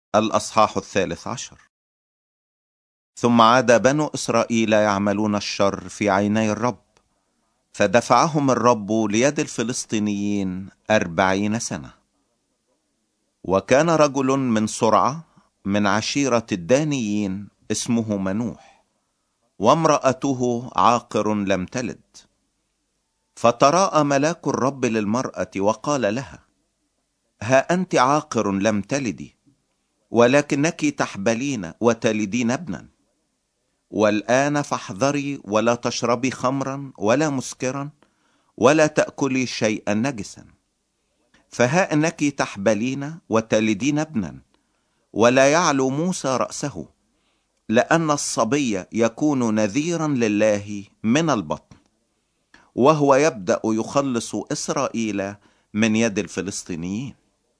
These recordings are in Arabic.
الأصحاح 13. ثم عاد بنو إسرائيل يعملون الشر في عيني الرب، فدفعهم الرب ليد الفلسطينيين 40 سنة. وكان رجل من صرعة من عشيرة الدانيين اسمه منوح، وامرأته عاقر لم تلد. فتراءى ملاك الرب للمرأة وقال لها: ها أنت عاقر لم تلدي، ولكنك تحبلين وتلدين ابنا. والآن فاحذري ولا تشربي خمرا ولا مسكرا ولا تأكلي شيئا نجسا، فها انك تحبلين وتلدين ابنا، ولا يعلو موسى رأسه، لأن الصبي يكون نذيرا لله من البطن، وهو يبدأ يخلص إسرائيل من يد الفلسطينيين.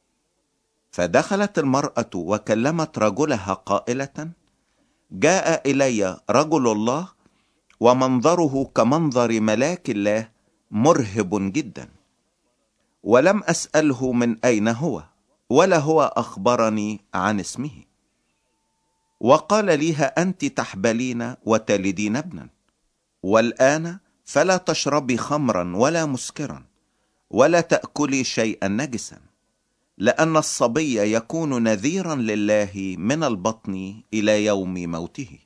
فدخلت المرأة وكلمت رجلها قائلة: جاء إلي رجل الله، ومنظره كمنظر ملاك الله، مرهب جدا. ولم أسأله من أين هو، ولا هو أخبرني عن اسمه. وقال لي: ها أنت تحبلين وتلدين ابنا، والآن فلا تشربي خمرا ولا مسكرا ولا تأكلي شيئا نجسا، لأن الصبي يكون نذيرا لله من البطن إلى يوم موته.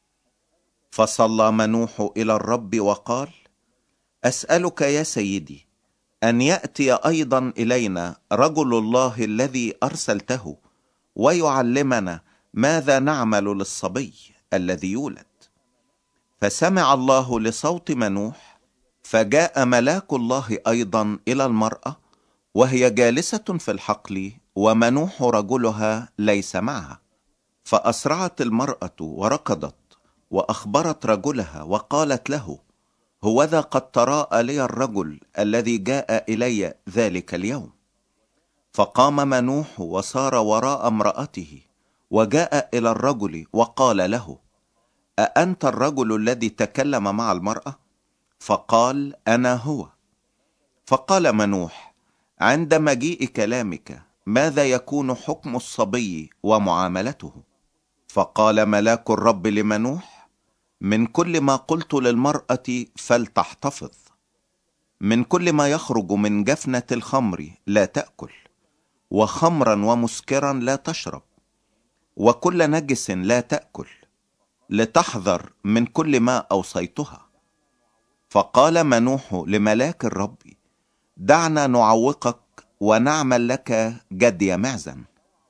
فصلى منوح إلى الرب وقال: أسألك يا سيدي أن يأتي أيضا إلينا رجل الله الذي أرسلته، ويعلمنا ماذا نعمل للصبي الذي يولد. فسمع الله لصوت منوح، فجاء ملاك الله أيضا إلى المرأة وهي جالسة في الحقل، ومنوح رجلها ليس معها. فأسرعت المرأة وركضت وأخبرت رجلها وقالت له: هوذا قد تراءى لي الرجل الذي جاء إلي ذلك اليوم. فقام منوح وصار وراء امرأته، وجاء إلى الرجل وقال له: أأنت الرجل الذي تكلم مع المرأة؟ فقال: أنا هو. فقال منوح: عند مجيء كلامك ماذا يكون حكم الصبي ومعاملته؟ فقال ملاك الرب لمنوح: من كل ما قلت للمرأة فلتحتفظ، من كل ما يخرج من جفنة الخمر لا تأكل، وخمرا ومسكرا لا تشرب، وكل نجس لا تأكل، لتحذر من كل ما أوصيتها. فقال منوح لملاك الرب: دعنا نعوقك ونعمل لك جدي معزا.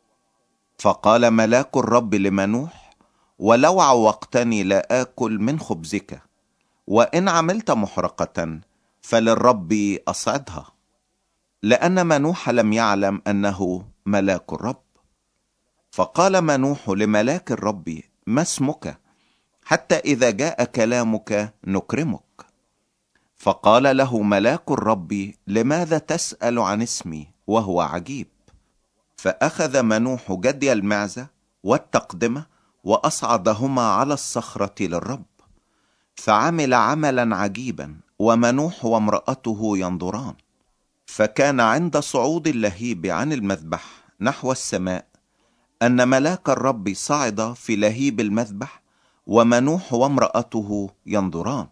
فقال ملاك الرب لمنوح: ولو عوقتني لا آكل من خبزك، وإن عملت محرقة فللرب أصعدها. لأن منوح لم يعلم أنه ملاك الرب. فقال منوح لملاك الرب: ما اسمك؟ حتى إذا جاء كلامك نكرمك. فقال له ملاك الرب: لماذا تسأل عن اسمي وهو عجيب؟ فأخذ منوح جدي المعزة والتقدمة وأصعدهما على الصخرة للرب، فعمل عملا عجيبا، ومنوح وامرأته ينظران. فكان عند صعود اللهيب عن المذبح نحو السماء أن ملاك الرب صعد في لهيب المذبح، ومنوح وامرأته ينظران،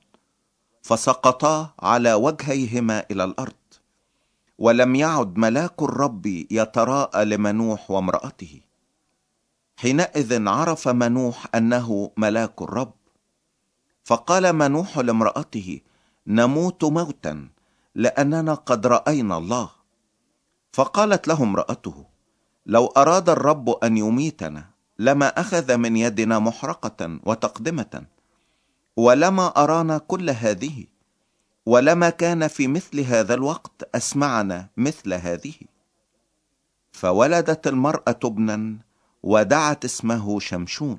فسقطا على وجهيهما إلى الأرض. ولم يعد ملاك الرب يتراءى لمنوح وامرأته. حينئذ عرف منوح أنه ملاك الرب. فقال منوح لامرأته: نموت موتا، لأننا قد رأينا الله. فقالت له امرأته: لو أراد الرب أن يميتنا لما أخذ من يدنا محرقة وتقدمة، ولما أرانا كل هذه، ولما كان في مثل هذا الوقت أسمعنا مثل هذه. فولدت المرأة ابنا ودعت اسمه شمشون.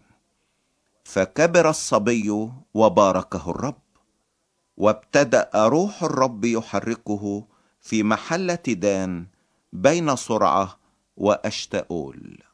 فكبر الصبي وباركه الرب، وابتدأ روح الرب يحركه في محلة دان بين صرعة وأشتاؤول.